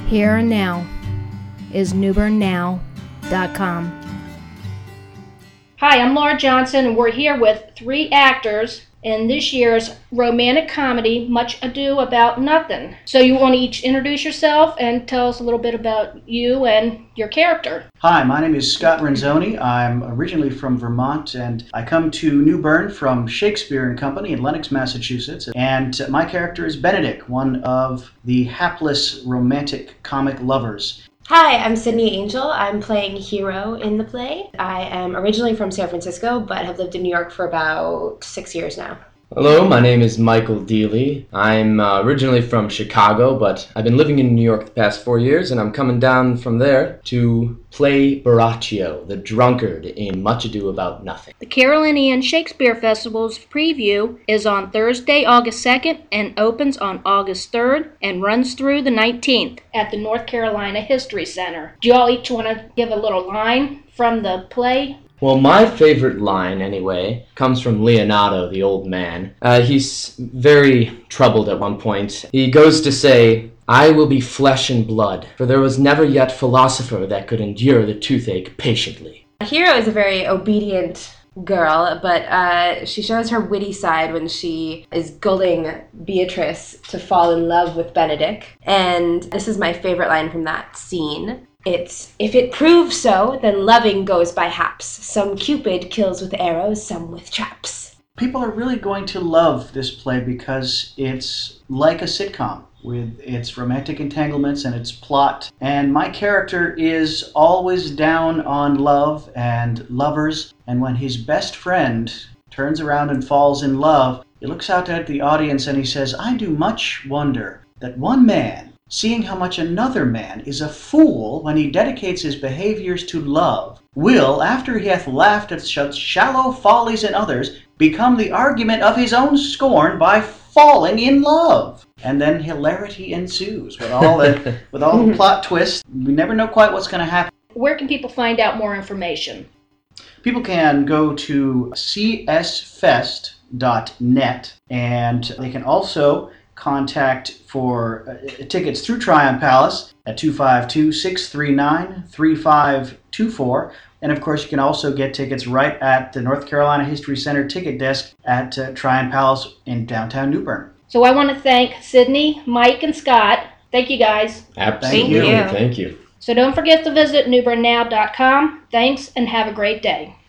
here and now is newbernnow.com. Hi, I'm Laura Johnson, and we're here with 3 actors in this year's romantic comedy, Much Ado About Nothing. So you want to each introduce yourself and tell us a little bit about you and your character. Hi, my name is Scott Renzoni. I'm originally from Vermont, and I come to New Bern from Shakespeare and Company in Lenox, Massachusetts. And my character is Benedict, one of the hapless romantic comic lovers. Hi, I'm Sydney Angel. I'm playing Hero in the play. I am originally from San Francisco, but have lived in New York for about 6 years now. Hello, my name is Michael Deely. I'm originally from Chicago, but I've been living in New York the past 4 years, and I'm coming down from there to play Baraccio, the drunkard in Much Ado About Nothing. The Carolinian Shakespeare Festival's preview is on Thursday, August 2nd, and opens on August 3rd and runs through the 19th at the North Carolina History Center. Do you all each want to give a little line from the play? Well, my favorite line, anyway, comes from Leonardo, the old man. He's very troubled at one point. He goes to say, "I will be flesh and blood, for there was never yet philosopher that could endure the toothache patiently." Hero is a very obedient girl, but she shows her witty side when she is gulling Beatrice to fall in love with Benedict. And this is my favorite line from that scene. It's, "If it proves so, then loving goes by haps. Some Cupid kills with arrows, some with traps." People are really going to love this play because it's like a sitcom with its romantic entanglements and its plot. And my character is always down on love and lovers. And when his best friend turns around and falls in love, he looks out at the audience and he says, "I do much wonder that one man, seeing how much another man is a fool when he dedicates his behaviors to love, will, after he hath laughed at such shallow follies in others, become the argument of his own scorn by falling in love." And then hilarity ensues with all the plot twists. We never know quite what's going to happen. Where can people find out more information? People can go to csfest.net, and they can also contact for tickets through Tryon Palace at 252-639-3524. And of course, you can also get tickets right at the North Carolina History Center ticket desk at Tryon Palace in downtown New Bern. So I want to thank Sydney, Mike, and Scott. Thank you, guys. Absolutely. Thank you. So don't forget to visit newbernnow.com. Thanks, and have a great day.